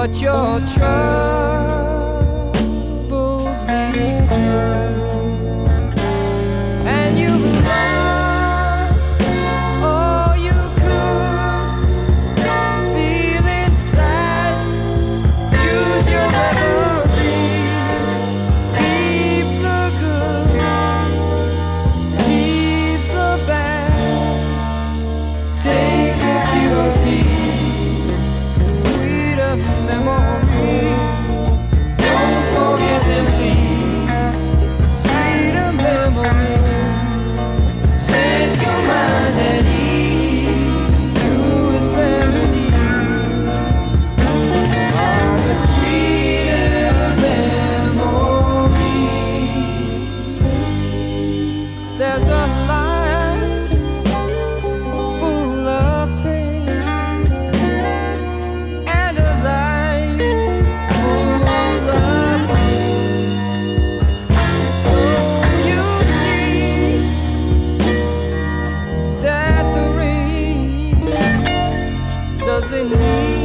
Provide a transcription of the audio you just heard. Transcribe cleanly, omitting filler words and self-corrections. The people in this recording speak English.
but your troubles leak through, and you've lost all you could feel inside. Use your memories, keep the good, leave the bad. Take a few of these sweeter memories. Don't forget them, please. Sweeter memories. Set your mind at ease. Truest remedies are the sweeter memories. There's a life full of pain and a life full of pain. So you see that the rain doesn't need